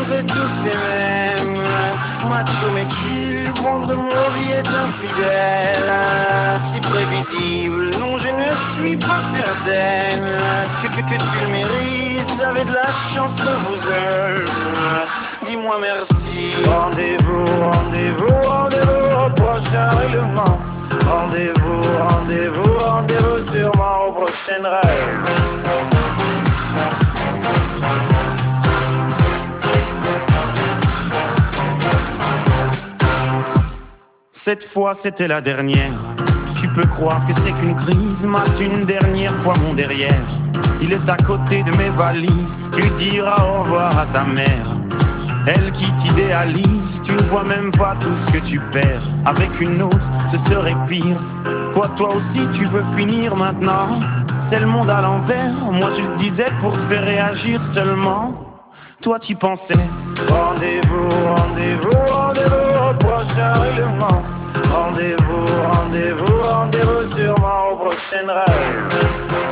vous êtes tous les mêmes. Macho mais qui prendre de mon vie est infidèle. Si prévisible, non je ne suis pas certaine que tu le mérites, avez de la chance que vous aime. Dis-moi merci. Rendez-vous, rendez-vous, rendez-vous au prochain règlement. Rendez-vous, rendez-vous, rendez-vous sûrement au prochain rêve. Cette fois c'était la dernière. Tu peux croire que c'est qu'une crise, mate une dernière fois mon derrière. Il est à côté de mes valises, tu diras au revoir à ta mère. Elle qui t'idéalise, tu ne vois même pas tout ce que tu perds. Avec une autre, ce serait pire. Quoi, toi aussi tu veux finir maintenant? C'est le monde à l'envers, moi je le disais pour te faire réagir seulement. Toi tu pensais. Rendez-vous, rendez-vous, rendez-vous au prochain règlement. Rendez-vous, rendez-vous, rendez-vous sûrement au prochain rêve.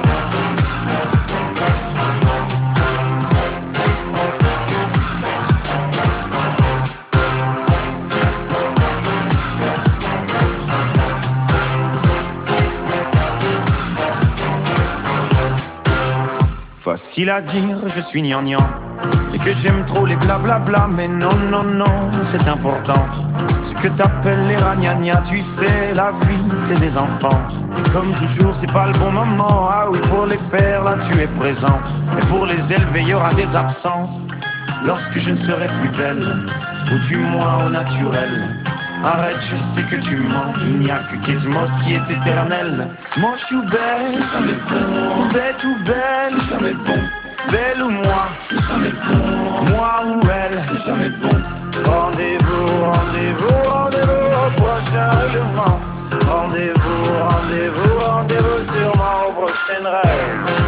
Facile à dire, je suis gnangnan, et que j'aime trop les blablabla, mais non, non, non, c'est important. Ce que t'appelles les ragnagnas, tu sais, la vie, c'est des enfants. Et comme toujours, c'est pas le bon moment, ah oui, pour les faire, là, tu es présent. Et pour les élever, il y aura des absences. Lorsque je ne serai plus belle, ou du moins au naturel. Arrête, je sais que tu mens, il n'y a que Gizmos qui est éternel. Moche ou belle, c'est jamais bon. Bête ou belle, c'est jamais bon. Belle ou moi, c'est jamais bon. Moi ou elle, c'est jamais bon. Rendez-vous, rendez-vous, rendez-vous au prochain règlement. Rendez-vous, rendez-vous, rendez-vous sûrement au prochain rêve.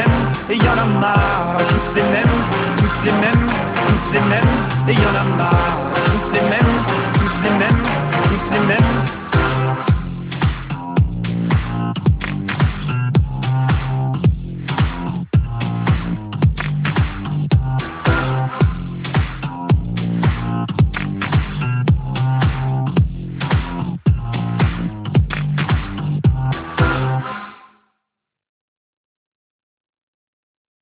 Et y'en a marre, tous les mêmes, et y'en a marre.